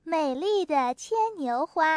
美丽的牵牛花。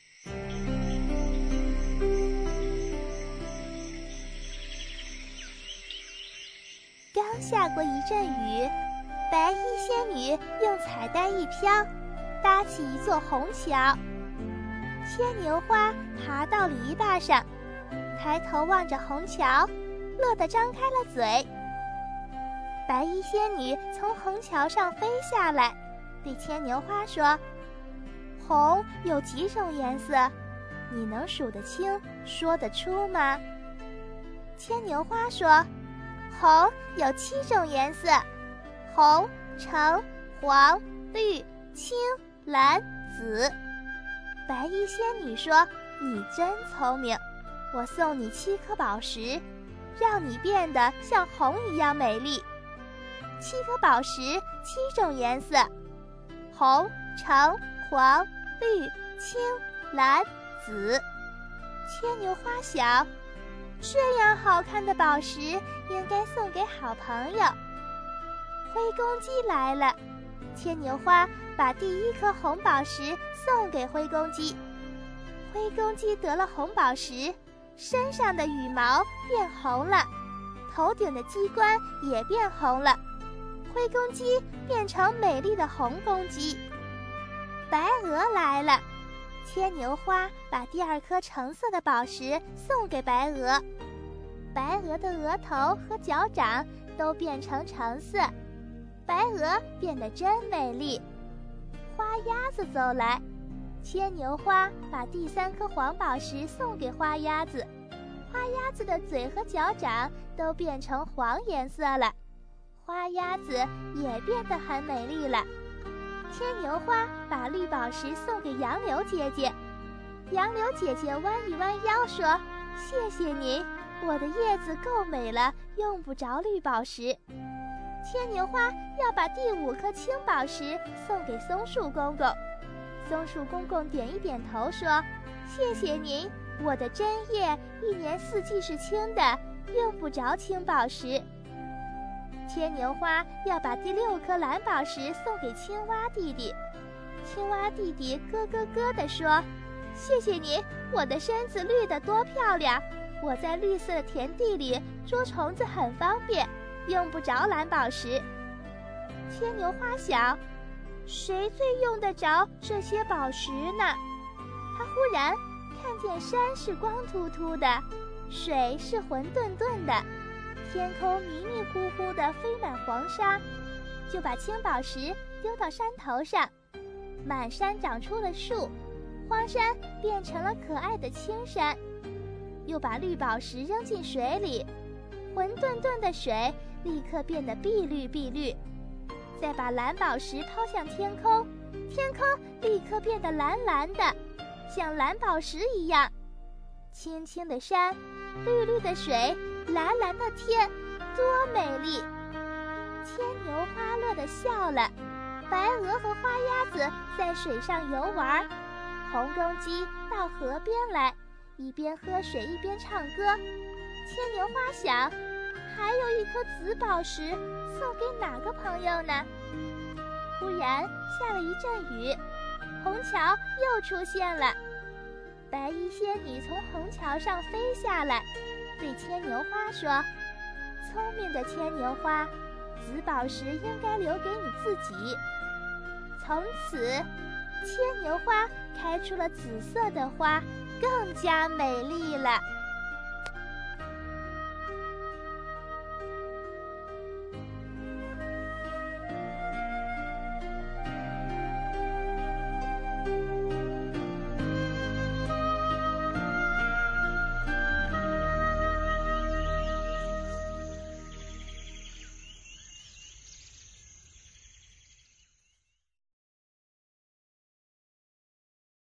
刚下过一阵雨，白衣仙女用彩带一飘，搭起一座虹桥。牵牛花爬到篱笆上，抬头望着虹桥，乐得张开了嘴。白衣仙女从虹桥上飞下来，对牵牛花说：“红有几种颜色？你能数得清、说得出吗？”牵牛花说：“红有7种颜色，红、橙、黄、绿、青、蓝、紫。”白衣仙女说：“你真聪明，我送你7颗宝石，让你变得像红一样美丽。7颗宝石，7种颜色，红、橙、黄、绿、青、蓝、紫。”牵牛花想，这样好看的宝石应该送给好朋友。灰公鸡来了，牵牛花把第1颗红宝石送给灰公鸡。灰公鸡得了红宝石，身上的羽毛变红了，头顶的鸡冠也变红了，灰公鸡变成美丽的红公鸡。白鹅来了，牵牛花把第2颗橙色的宝石送给白鹅。白鹅的额头和脚掌都变成橙色，白鹅变得真美丽。花鸭子走来，牵牛花把第3颗黄宝石送给花鸭子，花鸭子的嘴和脚掌都变成黄颜色了，花鸭子也变得很美丽了。牵牛花把绿宝石送给杨柳姐姐，杨柳姐姐弯一弯腰说：“谢谢您，我的叶子够美了，用不着绿宝石。”牵牛花要把第5颗青宝石送给松树公公，松树公公点一点头说：“谢谢您，我的针叶1年4季是青的，用不着青宝石。”牵牛花要把第6颗蓝宝石送给青蛙弟弟，青蛙弟弟咯咯咯地说：“谢谢您，我的身子绿得多漂亮，我在绿色的田地里捉虫子很方便，用不着蓝宝石。”牵牛花想，谁最用得着这些宝石呢？他忽然看见山是光秃秃的，水是浑沌沌的，天空迷迷糊糊地飞满黄沙，就把青宝石丢到山头上，满山长出了树，荒山变成了可爱的青山。又把绿宝石扔进水里，浑沌沌的水立刻变得碧绿碧绿。再把蓝宝石抛向天空，天空立刻变得蓝蓝的，像蓝宝石一样。青青的山，绿绿的水，蓝蓝的天，多美丽！牵牛花乐得笑了，白鹅和花鸭子在水上游玩，红公鸡到河边来，一边喝水一边唱歌。牵牛花想，还有1颗紫宝石，送给哪个朋友呢？忽然下了一阵雨，虹桥又出现了。白衣仙女从虹桥上飞下来，对牵牛花说：“聪明的牵牛花，紫宝石应该留给你自己。”从此，牵牛花开出了紫色的花，更加美丽了。